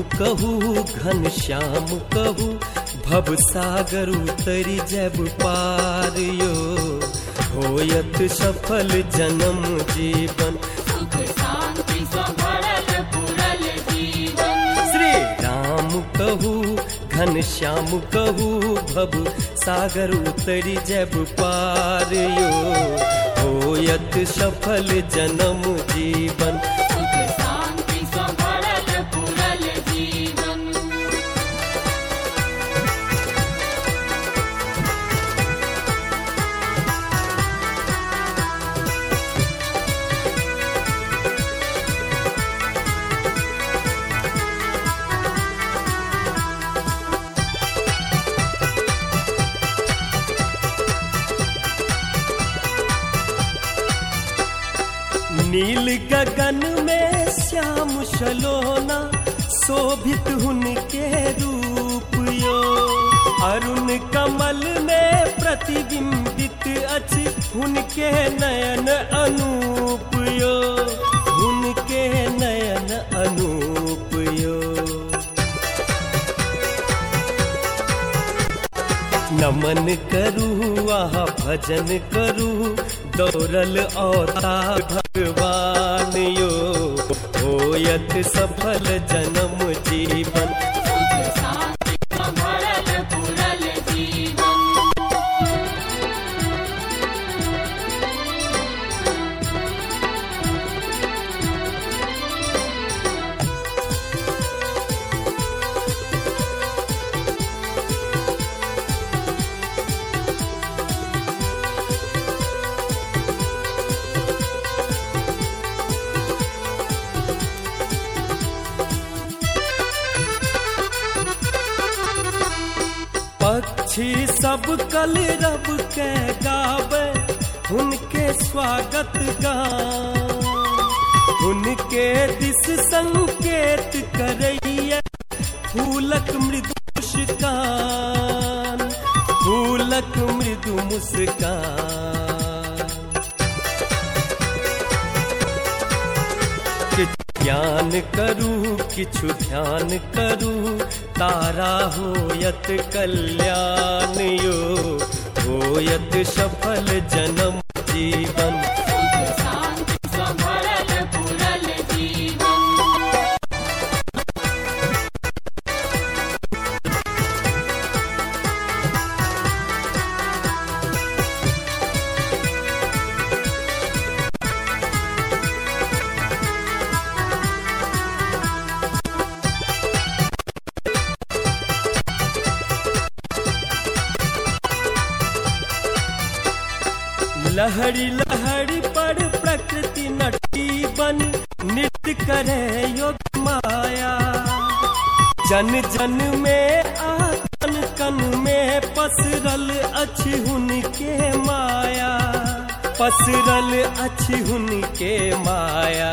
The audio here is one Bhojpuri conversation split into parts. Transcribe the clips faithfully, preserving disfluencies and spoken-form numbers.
कहू घन श्याम कहू भव सागर उतरी जब पार यो होयत सफल जन्म जीवन सुख शांति सो भरल पूरल जीवन। श्री राम कहू घन श्याम कहू भव सागर उतरी जब पार यो होयत सफल जन्म जीवन सुख शांति सो भरल पूरल जीवन। नील गगन में श्याम सलोना शोभित उनके रूप यो अरुण कमल में प्रतिबिंबित अछि उनके नयन अनूप यो उनके नयन अनूप यो। नमन करू आह भजन करू दौड़ल औता भगवान यो होयत सफल जन्म जीवन सुख शांति सो भरल पूरल जीवन। पक्षी सब कल रब के गावे उनके स्वागत गान उनके दिस संकेत करैया फूलक मृदु मुस्कान फूलक मृदु मुस्कान। ज्ञान करू किछु ध्यान करू तारा होयत कल्याण यो होयत सफल जन्म जीवन सुख शांति सो भरल पूरल जीवन। लहरी लहरी पर प्रकृति नटी बन नृत्य करे योग माया जन जन में आ कन कन में पसरल अछि उनके माया पसरल अछि उनके माया।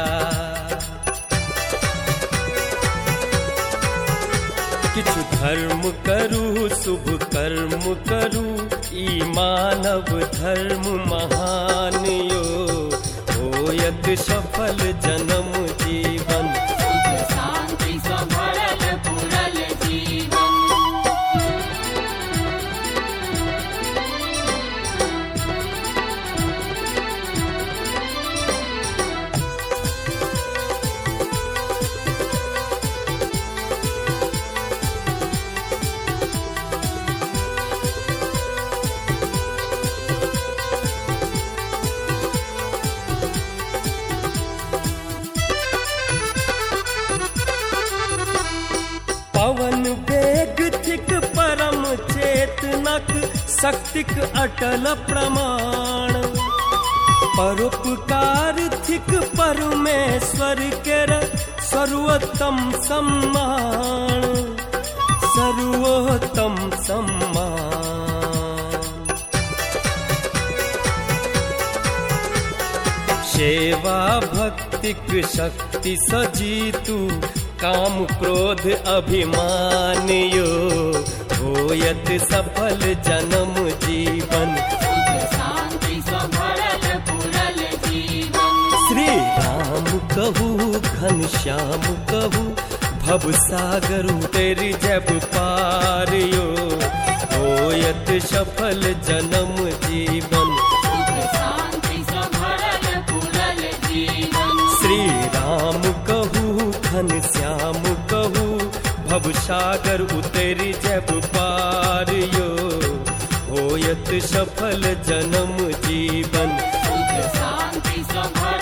किछु धर्म करू शुभ कर्म करू ई मानव धर्म महान यो होयत सफल जन्म जीवन सुख शांति सो भरल पूरल जीवन। पवन वेग थिक परम चेतनक शक्तिक अटल प्रमाण परोपकार थिक परमेश्वर केर सर्वोत्तम सम्मान सर्वोत्तम सम्मान। सेवा भक्तिक शक्ति सजीतु काम क्रोध अभिमान यो होयत सफल जन्म जीवन सुख शांति सो भरल पूरल जीवन। श्री राम कहू घन श्याम कहू भव सागर उतर जब पार यो होयत सफल जन्म जीवन। सुख शांति से भरल पूरल जीवन। श्री राम कहू घन श्याम कहू भव सागर उतर जब पार यो होयत सफल जन्म जीवन। सुख शांति से भरल